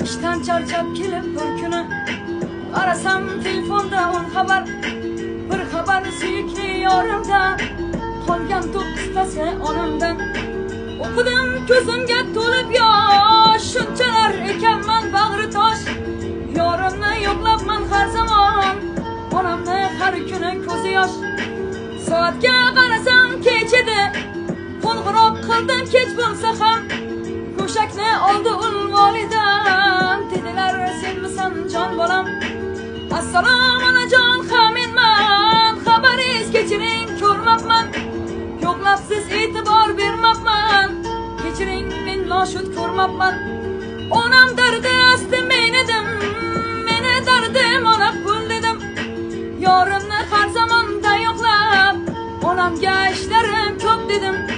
İşten charchab kelib bir kuni qarasam telefonda on xabar, bir xabar suyukli yorimdan, qolgan to'qqiztasi onamdan. O'qidim ko'zimga to'lib yosh, shunchalar ekanman bag'ri tosh. Yorimni yo'qlabman har zamon, onamni har kuni ko'zi yosh. Soatga qarasam kech edi, qo'ng'iroq qildim kech bo'lsa ham. Ko'shakni oldi ul volidam, dedilar senmisan jon bolam. Assalom onajon, ha menman, xabaringiz kechiring ko'rmabman. Yo'qlabsiz e'tibor bermabman, kechiring men noshud ko'rmabman. Onam dardi asti men edim, meni dardim ona pul dedim. Yorimni har zamonda yo'qlab, onamga ishlarim ko'p dedim.